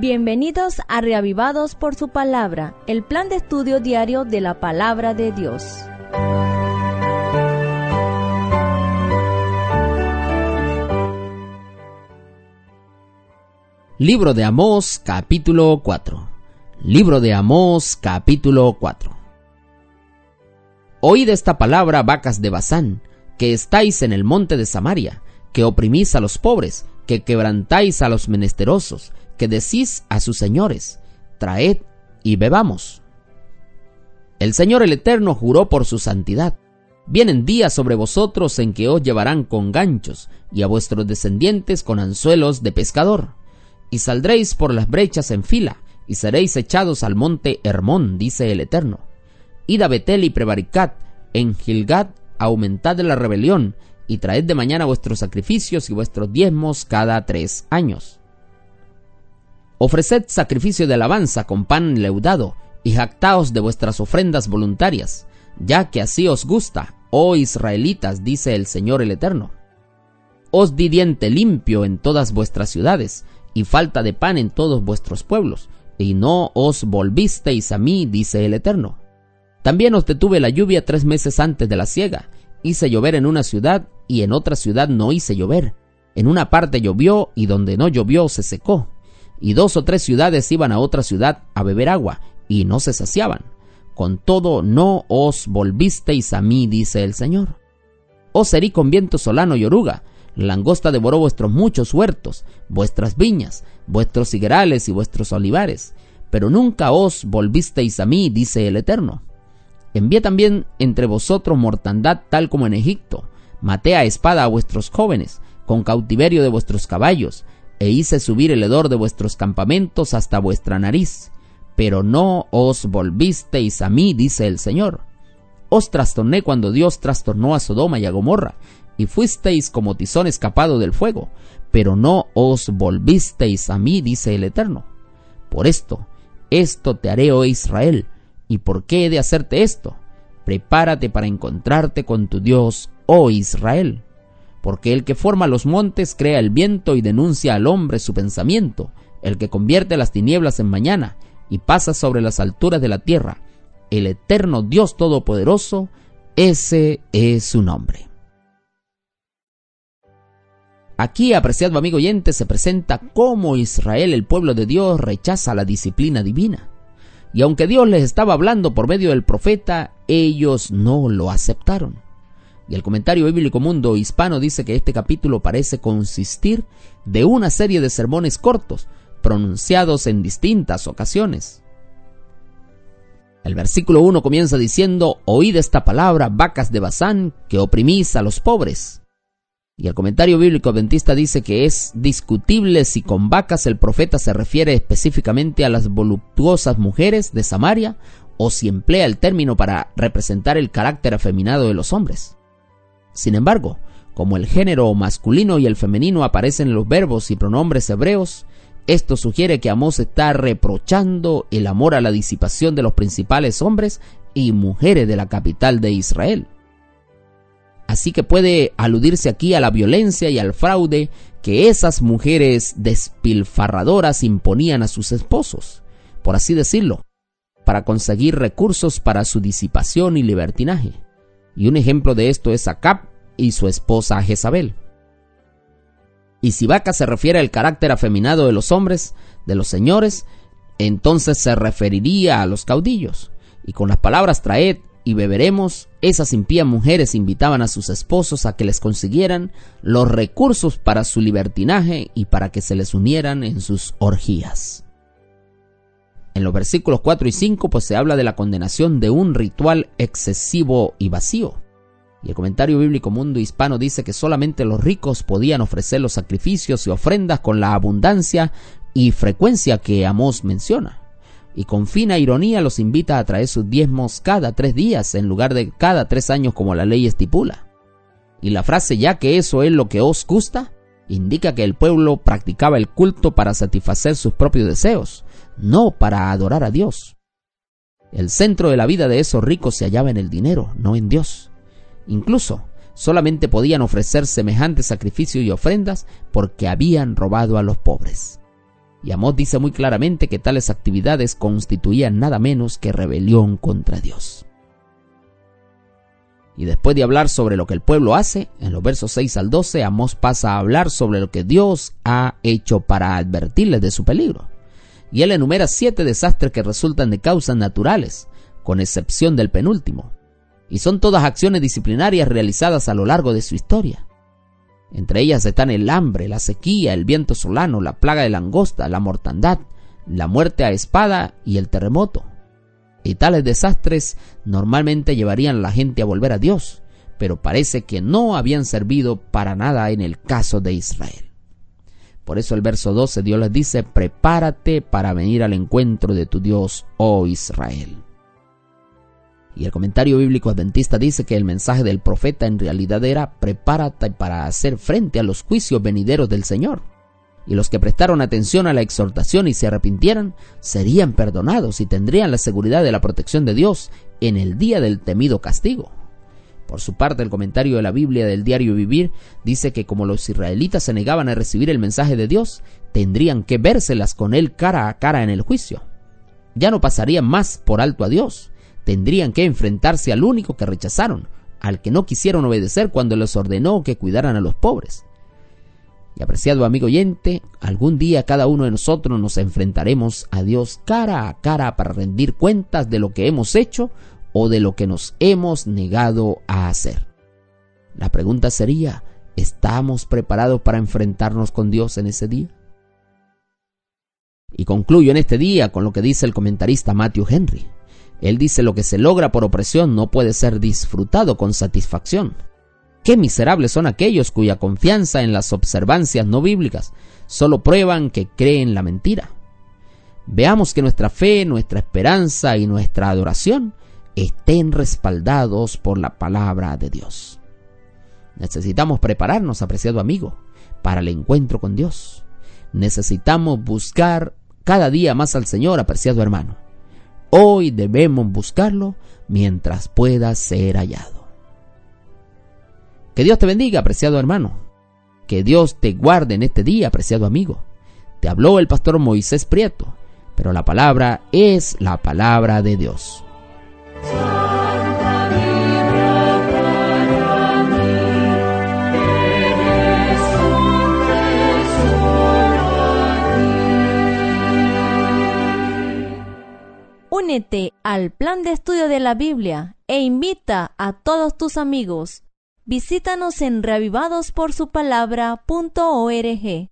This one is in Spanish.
Bienvenidos a Reavivados por su Palabra, el plan de estudio diario de la Palabra de Dios. Libro de Amós, capítulo 4. Libro de Amós, capítulo 4. Oíd esta palabra, vacas de Basán, que estáis en el monte de Samaria, que oprimís a los pobres, que quebrantáis a los menesterosos, que decís a sus señores: traed y bebamos. El Señor el Eterno juró por su santidad: vienen días sobre vosotros en que os llevarán con ganchos, y a vuestros descendientes con anzuelos de pescador. Y saldréis por las brechas en fila, y seréis echados al monte Hermón, dice el Eterno. Id a Betel y prevaricad, en Gilgad aumentad la rebelión, y traed de mañana vuestros sacrificios y vuestros diezmos cada 3 años. Ofreced sacrificio de alabanza con pan leudado, y jactaos de vuestras ofrendas voluntarias, ya que así os gusta, oh israelitas, dice el Señor el Eterno. Os di diente limpio en todas vuestras ciudades, y falta de pan en todos vuestros pueblos, y no os volvisteis a mí, dice el Eterno. También os detuve la lluvia 3 meses antes de la siega, hice llover en una ciudad, y en otra ciudad no hice llover. En una parte llovió, y donde no llovió se secó. Y 2 o 3 ciudades iban a otra ciudad a beber agua, y no se saciaban. Con todo no os volvisteis a mí, dice el Señor. Os herí con viento solano y oruga, la langosta devoró vuestros muchos huertos, vuestras viñas, vuestros higuerales y vuestros olivares, pero nunca os volvisteis a mí, dice el Eterno. Envié también entre vosotros mortandad tal como en Egipto, maté a espada a vuestros jóvenes, con cautiverio de vuestros caballos, e hice subir el hedor de vuestros campamentos hasta vuestra nariz, pero no os volvisteis a mí, dice el Señor. Os trastorné cuando Dios trastornó a Sodoma y a Gomorra, y fuisteis como tizón escapado del fuego, pero no os volvisteis a mí, dice el Eterno. Por esto te haré, oh Israel. ¿Y por qué he de hacerte esto? Prepárate para encontrarte con tu Dios, oh Israel. Porque el que forma los montes crea el viento y denuncia al hombre su pensamiento, el que convierte las tinieblas en mañana y pasa sobre las alturas de la tierra, el eterno Dios Todopoderoso, ese es su nombre. Aquí, apreciado amigo oyente, se presenta cómo Israel, el pueblo de Dios, rechaza la disciplina divina. Y aunque Dios les estaba hablando por medio del profeta, ellos no lo aceptaron. Y el comentario bíblico Mundo Hispano dice que este capítulo parece consistir de una serie de sermones cortos, pronunciados en distintas ocasiones. El versículo 1 comienza diciendo: oíd esta palabra, vacas de Basán, que oprimís a los pobres. Y el comentario bíblico adventista dice que es discutible si con vacas el profeta se refiere específicamente a las voluptuosas mujeres de Samaria, o si emplea el término para representar el carácter afeminado de los hombres. Sin embargo, como el género masculino y el femenino aparecen en los verbos y pronombres hebreos, esto sugiere que Amós está reprochando el amor a la disipación de los principales hombres y mujeres de la capital de Israel. Así que puede aludirse aquí a la violencia y al fraude que esas mujeres despilfarradoras imponían a sus esposos, por así decirlo, para conseguir recursos para su disipación y libertinaje. Y un ejemplo de esto es Acab y su esposa Jezabel. Y si vaca se refiere al carácter afeminado de los hombres, de los señores, entonces se referiría a los caudillos. Y con las palabras traed y beberemos, esas impías mujeres invitaban a sus esposos a que les consiguieran los recursos para su libertinaje y para que se les unieran en sus orgías. En los versículos 4 y 5 pues se habla de la condenación de un ritual excesivo y vacío. Y el comentario bíblico Mundo Hispano dice que solamente los ricos podían ofrecer los sacrificios y ofrendas con la abundancia y frecuencia que Amós menciona. Y con fina ironía los invita a traer sus diezmos cada 3 días en lugar de cada 3 años como la ley estipula. Y la frase "ya que eso es lo que os gusta" indica que el pueblo practicaba el culto para satisfacer sus propios deseos, no para adorar a Dios. El centro de la vida de esos ricos se hallaba en el dinero, no en Dios. Incluso solamente podían ofrecer semejantes sacrificios y ofrendas porque habían robado a los pobres. Y Amós dice muy claramente que tales actividades constituían nada menos que rebelión contra Dios. Y después de hablar sobre lo que el pueblo hace, en los versos 6 al 12, Amós pasa a hablar sobre lo que Dios ha hecho para advertirles de su peligro. Y él enumera 7 desastres que resultan de causas naturales, con excepción del penúltimo. Y son todas acciones disciplinarias realizadas a lo largo de su historia. Entre ellas están el hambre, la sequía, el viento solano, la plaga de langosta, la mortandad, la muerte a espada y el terremoto. Y tales desastres normalmente llevarían a la gente a volver a Dios, pero parece que no habían servido para nada en el caso de Israel. Por eso el verso 12 Dios les dice: prepárate para venir al encuentro de tu Dios, oh Israel. Y el comentario bíblico adventista dice que el mensaje del profeta en realidad era: prepárate para hacer frente a los juicios venideros del Señor. Y los que prestaron atención a la exhortación y se arrepintieran, serían perdonados y tendrían la seguridad de la protección de Dios en el día del temido castigo. Por su parte, el comentario de la Biblia del Diario Vivir dice que como los israelitas se negaban a recibir el mensaje de Dios, tendrían que vérselas con él cara a cara en el juicio. Ya no pasarían más por alto a Dios. Tendrían que enfrentarse al único que rechazaron, al que no quisieron obedecer cuando les ordenó que cuidaran a los pobres. Y apreciado amigo oyente, algún día cada uno de nosotros nos enfrentaremos a Dios cara a cara para rendir cuentas de lo que hemos hecho o de lo que nos hemos negado a hacer. La pregunta sería: ¿estamos preparados para enfrentarnos con Dios en ese día? Y concluyo en este día con lo que dice el comentarista Matthew Henry. Él dice: lo que se logra por opresión no puede ser disfrutado con satisfacción. Qué miserables son aquellos cuya confianza en las observancias no bíblicas solo prueban que creen la mentira. Veamos que nuestra fe, nuestra esperanza y nuestra adoración estén respaldados por la palabra de Dios. Necesitamos prepararnos, apreciado amigo, para el encuentro con Dios. Necesitamos buscar cada día más al Señor, apreciado hermano. Hoy debemos buscarlo mientras pueda ser hallado. Que Dios te bendiga, apreciado hermano. Que Dios te guarde en este día, apreciado amigo. Te habló el pastor Moisés Prieto, pero la palabra es la palabra de Dios. Únete al plan de estudio de la Biblia e invita a todos tus amigos. Visítanos en reavivadosporsupalabra.org.